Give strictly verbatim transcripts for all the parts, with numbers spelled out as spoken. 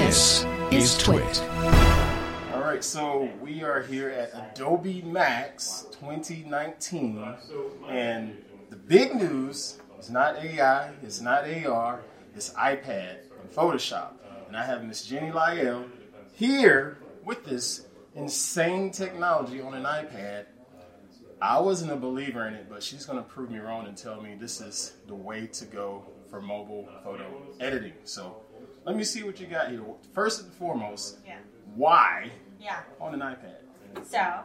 This is Twit. All right, so we are here at Adobe Max twenty nineteen, and the big news is not A I, it's not A R, it's iPad and Photoshop. And I have Miss Jenny Lyell here with this insane technology on an iPad. I wasn't a believer in it, but she's going to prove me wrong and tell me this is the way to go for mobile photo editing. So let me see what you got here. First and foremost, Yeah. why Yeah. on an iPad? So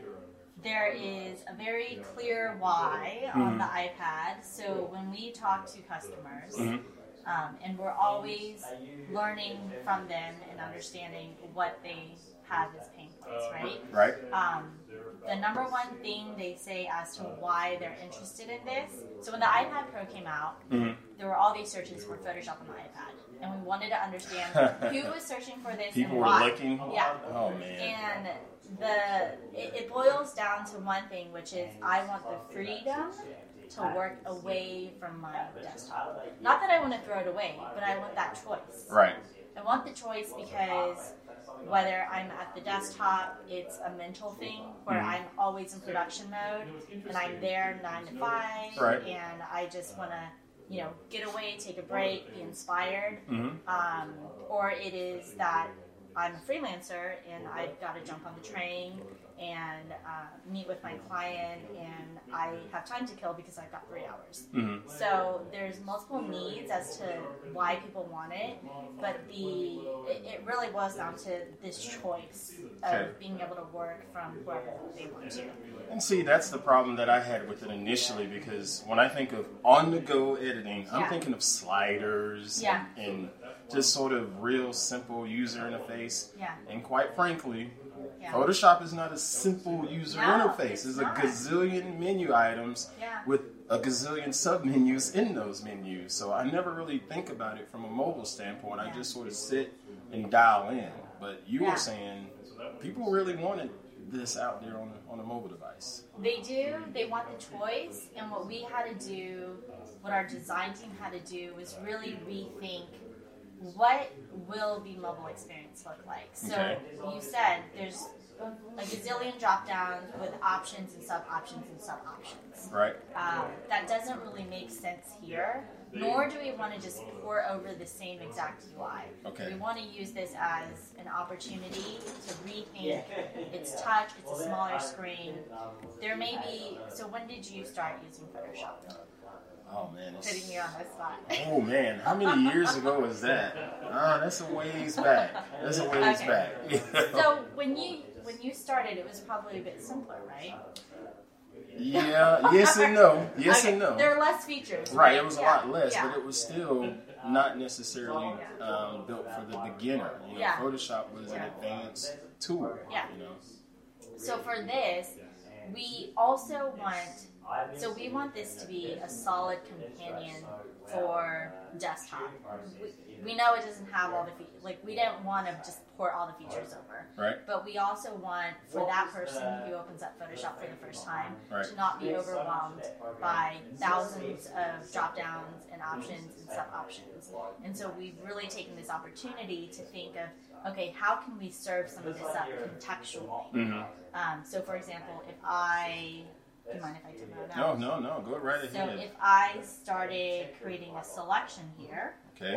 there is a very clear why on the iPad. So when we talk to customers, Mhm. um, and we're always learning from them and understanding what they have as pain points, right? Right? Um, the number one thing they say as to why they're interested in this. So when the iPad Pro came out, Mhm. there were all these searches for Photoshop on the iPad, and we wanted to understand who was searching for this People and were why. looking. Yeah. Oh, man. And the it, it boils down to one thing, which is I want the freedom to work away from my desktop. Not that I want to throw it away, but I want that choice. Right. I want the choice because whether I'm at the desktop, it's a mental thing where Mhm. I'm always in production mode and I'm there nine to five, Right. and I just want to, you know, get away, take a break, be inspired. Mhm. Um, or it is that I'm a freelancer and I've got to jump on the train and uh, meet with my client, and I have time to kill because I've got three hours. Mhm. So there's multiple needs as to why people want it, but the it, it really boils down to this choice of Okay. being able to work from wherever they want to. And see, that's the problem that I had with it initially, because when I think of on-the-go editing, I'm Yeah. thinking of sliders Yeah. and, and just sort of real simple user interface. Yeah. And quite frankly, Yeah. Photoshop is not a simple user No, interface. it's There's not. a gazillion menu items Yeah. with a gazillion sub-menus in those menus. So I never really think about it from a mobile standpoint. I Yeah. just sort of sit and dial in. But you Yeah. were saying people really wanted this out there on a, on a mobile device. They do. They want the choice, and what we had to do, what our design team had to do, was really rethink what will the mobile experience look like. So Okay. you said there's a gazillion drop downs with options and sub options and sub options. Right? Um, that doesn't really make sense here. Nor do we want to just pour over the same exact U I. Okay. We want to use this as an opportunity to rethink its touch. It's a smaller screen. There may be. So when did you start using Photoshop? Oh man. it's- Putting me on the spot. Oh man, how many years ago is that? Ah, that's a ways back. That's a ways Okay. back. So when you when you started, it was probably a bit simpler, right? Yeah, yes and no. Yes Okay. and no. There are less features. Right, it was a Yeah. lot less, Yeah. but it was still not necessarily um, built for the beginner. You know, Yeah. Photoshop was an advanced tool. Yeah. You know. So for this, we also want, so we want this to be a solid companion for desktop. We, we know it doesn't have all the features, like we don't want to just port all the features over. Right. But we also want for that person who opens up Photoshop for the first time Right. to not be overwhelmed by thousands of drop downs and options and sub options. And so we've really taken this opportunity to think of, okay, how can we serve some of this up contextually? Mhm. Um, so, for example, if I, do you mind if I turn that out? No, no, no. Go right So ahead. if I started creating a selection here, Okay.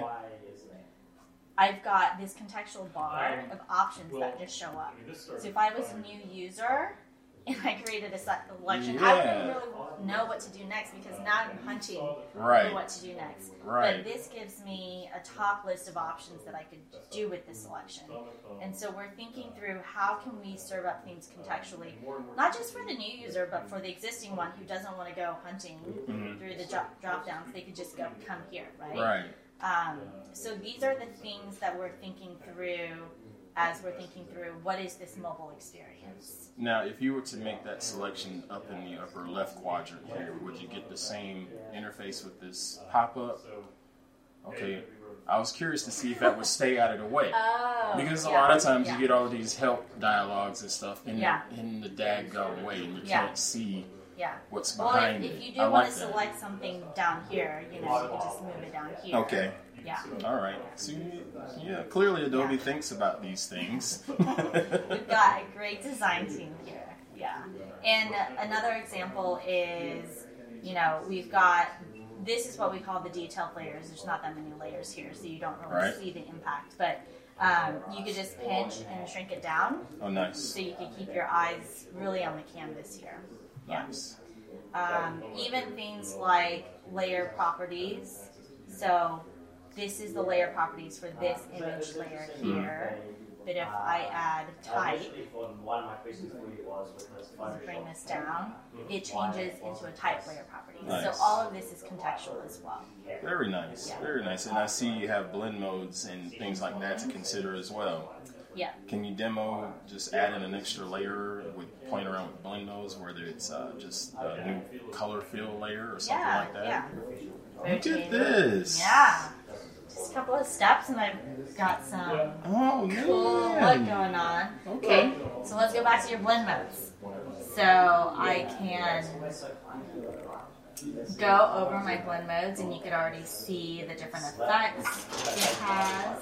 I've got this contextual bar of options that just show up. So if I was a new user and I created a selection, I wouldn't Yeah. really know what to do next because now I'm hunting Right. for what to do next. Right. But this gives me a top list of options that I could do with this selection. And so we're thinking through how can we serve up things contextually, not just for the new user, but for the existing one who doesn't want to go hunting Mhm. through the drop, drop downs. They could just go come here, right? Right. Um, so these are the things that we're thinking through as we're thinking through what is this mobile experience. Now, if you were to make that selection up in the upper left quadrant here, would you get the same interface with this pop-up? Okay. I was curious to see if that would stay out of the way. Oh, Because a yeah, lot of times yeah. you get all these help dialogues and stuff in, Yeah. the, in the daggone way, and you Yeah. can't see Yeah. what's Well, behind if, it. if you do I want like to that. select something down here, you know, you can just move it down here. Okay. Yeah. All right. So, yeah, clearly Adobe yeah. thinks about these things. We've got a great design team here. Yeah. And another example is, you know, we've got, this is what we call the detailed layers. There's not that many layers here, so you don't really right. see the impact. But um, you could just pinch and shrink it down. Oh, nice. So you can keep your eyes really on the canvas here. Nice. Yeah. Um, even things like layer properties. So this is the layer properties for this image layer here. But if I add type, bring this down, it changes into a type layer property. Nice. So all of this is contextual as well. Very nice, yeah. very nice. And I see you have blend modes and things like that to consider as well. Yeah. Can you demo just adding an extra layer with playing around with blend modes, whether it's uh, just a new color fill layer or something yeah, like that? Yeah. Look at this. Yeah. Just a couple of steps and I've got some oh, cool look going on. Okay. okay, so let's go back to your blend modes. So I can go over my blend modes and you could already see the different effects it has.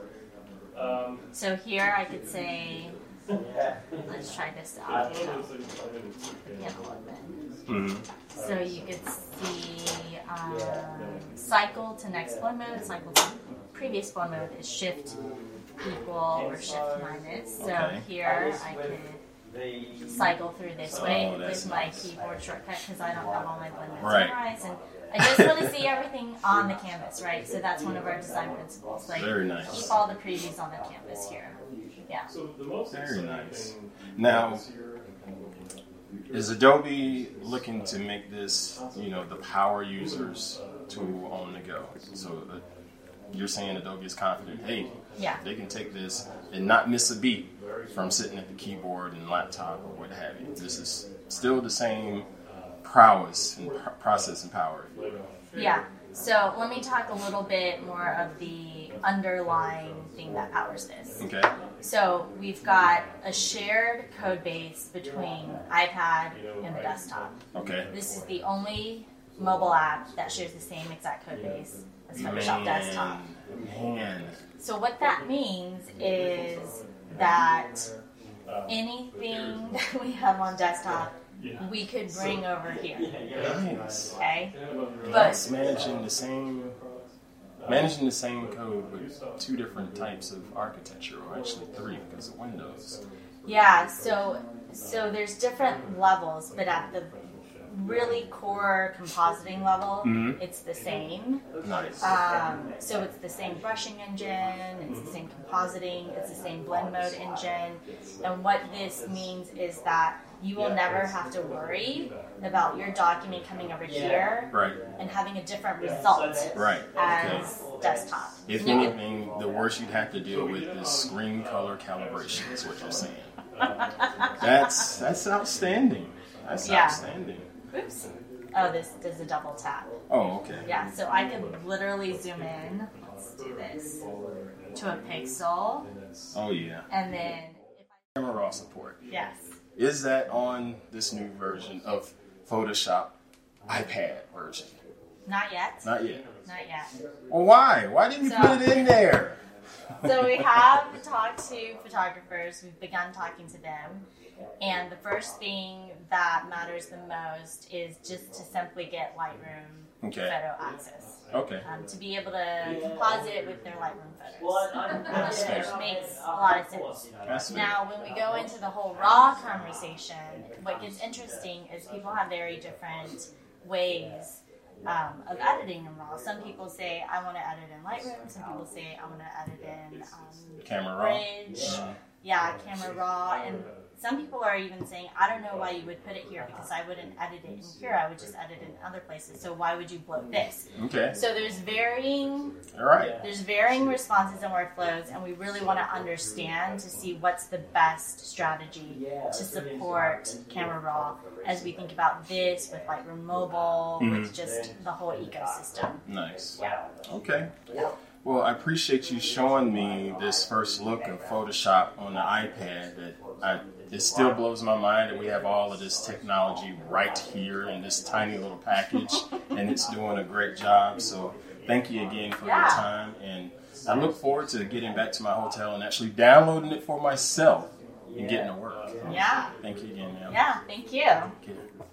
So here I could say, let's try this out. You know, the panel open. Mm-hmm. So you could see um, cycle to next blend mode, cycle to previous blend mode is shift equal or shift minus. So okay. here I could cycle through this way oh, with my nice. keyboard shortcut because I don't have all my blend modes right. memorized. And I just want to see everything on the canvas, right? So that's one of our design principles. Like, very nice. Keep all the previews on the canvas here. Yeah. Very nice. Now, is Adobe looking to make this, you know, the power users tool on the go? So uh, you're saying Adobe is confident, hey, yeah. they can take this and not miss a beat from sitting at the keyboard and laptop or what have you. This is still the same prowess and pr- processing power. Yeah. So let me talk a little bit more of the underlying thing that powers this. Okay. So we've got a shared code base between iPad and the desktop. Okay. This is the only mobile app that shares the same exact code base as Photoshop Man. Desktop. Man. So what that means is that anything that we have on desktop we could bring over here. Nice. Okay? But managing the same managing the same code with two different types of architecture, or actually three because of Windows. Yeah, so so there's different levels, but at the really core compositing level, mm-hmm. it's the same. Nice. Um, so it's the same brushing engine, it's the same compositing, it's the same blend mode engine. And what this means is that you will never have to worry about your document coming over here right. and having a different result right. as okay. desktop. If you anything, can... the worst you'd have to deal with is screen color calibration, is what you're saying. That's that's outstanding. That's yeah. outstanding. Oops. Oh, this does a double tap. Oh, okay. Yeah, so I can literally zoom in. Let's do this. To a pixel. Oh, yeah. And then... if I... Camera Raw support. Yes. Is that on this new version of Photoshop iPad version? Not yet. Not yet. Not yet. Well, why? Why didn't you so, put it in there? So we have talked to photographers. We've begun talking to them. And the first thing that matters the most is just to simply get Lightroom okay. photo access. Okay. Um, to be able to composite with their Lightroom photos. Um, which makes a lot of sense. That's now, when we go into the whole RAW conversation, what gets interesting is people have very different ways um, of editing in RAW. Some people say, I want to edit in Lightroom. Some people say, I want to edit in um, Camera Raw. Bridge. Mm-hmm. Yeah, Camera Raw. And some people are even saying, I don't know why you would put it here because I wouldn't edit it in here. I would just edit it in other places. So why would you bloat this? Okay. So there's varying, All right. there's varying responses and workflows, and we really want to understand to see what's the best strategy to support Camera Raw as we think about this with Lightroom Mobile, mm-hmm. with just the whole ecosystem. Nice. Yeah. Okay. Yeah. Well, I appreciate you showing me this first look of Photoshop on the iPad. That I, it still blows my mind that we have all of this technology right here in this tiny little package, and it's doing a great job. So thank you again for yeah. your time, and I look forward to getting back to my hotel and actually downloading it for myself and getting to work. Yeah. Thank you again, man. Yeah, thank you. Okay.